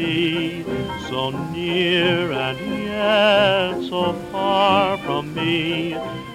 see, so near and yet so far from me.